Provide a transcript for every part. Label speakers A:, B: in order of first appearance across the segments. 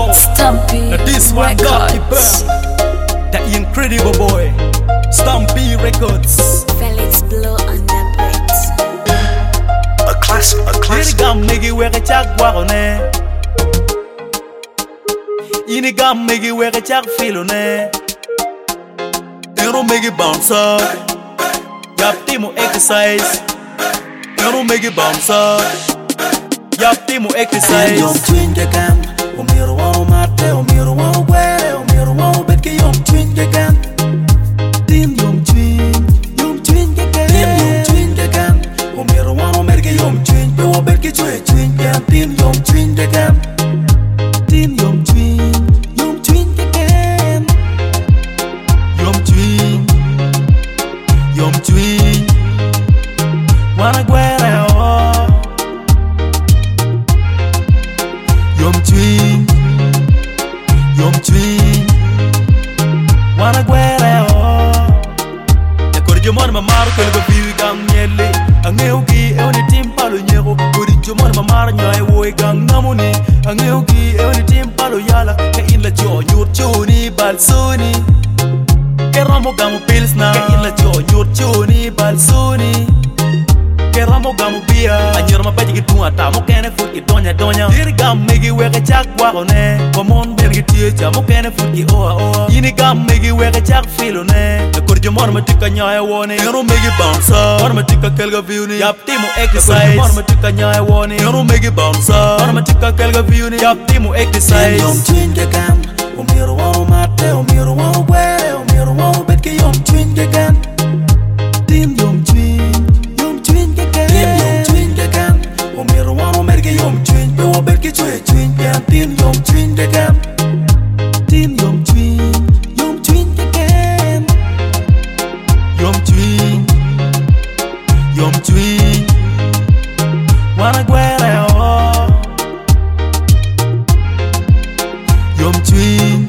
A: know.
B: Stumpy
A: Now this one got the
B: Records.
A: the incredible boy, Stumpy Records.
B: Felix Blow on the beat.
C: A classic.
A: Ini gam megi weke chak wagone. Ini gam megi weke chak filone. Ero megi bouncer. Yap timo exercise. Ero megi bouncer. Yap timo exercise.
D: Yom twin ke kan, umiro wa mate, umiro wa gwere, umiro wa betke yom twin ke kan. Din yom twin ke kan. Din yom twin ke kan, umiro wa merke yom twin, be wa betke chwe twin kan. Din yom twin ke kan. Din yom twin ke kan.
A: Yom twin. Wanna gwere oh. Yom twin. Wanna gwere oh. Ya kori mon mamar ko go biwi gang nyele. Angeugi e oni tim palo nyego. Kori mon mamar nyoy woy gang namuni. Angeugi e oni tim palo yala. Ka inla jo nyur chuni balsuni. Keramo gamu pilsna. Ka inla jo nyur chuni balsuni. Keramo gamu bia. Anyer ma baji gitu ata mo kene fut ki donya. Diri gam megi weke chak wagone. Komon bergi tie cha mo kene fut ki oa. Ini gam megi weke chak filone. Na korjo mor ma tika nyaya wone. Ero megi bouncer. Mor ma tika kelga viuni. Yap timo exercise. Mor ma tika nyaya wone. Ero megi bouncer. Mor ma tika kelga viuni. Yap timo exercise.
D: Yom twin ke kan, umiro wa mate, umiro wa gwere, umiro wa betke yom twin ke kan. Din yom twin ke kan. Din yom twin ke kan, umiro wa merke yom twin, be wa betke chwe twin kan. Din yom twin ke kan. Din yom twin ke kan.
A: Yom twin. Wanna gwere oh. Yom twin.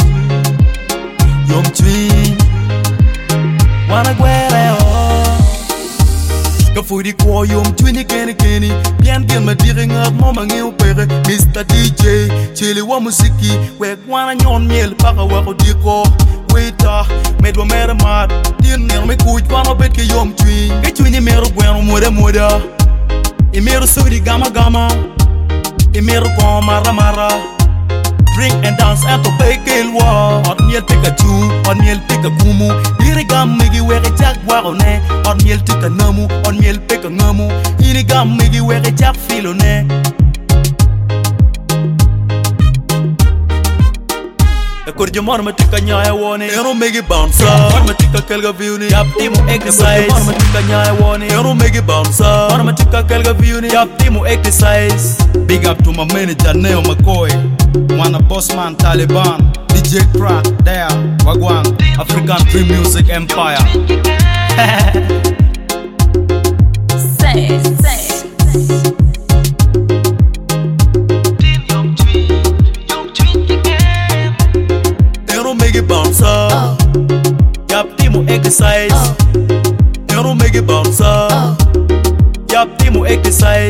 A: Wanna gwere oh. Kafudi kwa yom twin keni. Bien gen ma diri ngab mo mangi upere. Mr. DJ chili wa musiki. Wek wana nyon miel paka wako diko. Waiter, medwa mere mat. Din ner me kuj wana betke yom twin. Ke twin mero gweno moda. Imero sudi gama. Imero kwa mara. Drink and dance and to bake ilwa. On miel tika tu, on miel tika kumu. Diri gam megi weke chak wagone. On miel tika namu, on miel pika ngamu. Ini gam megi weke chak filone. Korjo mor ma tika nyaya wone. Ero megi bouncer. Mor ma tika kelga viuni. Yap timo exercise. Mor ma tika nyaya wone. Ero megi bouncer. Mor ma tika kelga viuni. Yap timo exercise.
E: Big up to my manager Neo McCoy, Mwana Bossman Taliban, DJ Crack, there, Wagwan, African Dream Music Empire.
B: Say.
A: Ero megi bouncer. Yap timo exercise. Ero megi bouncer. Yap timo exercise.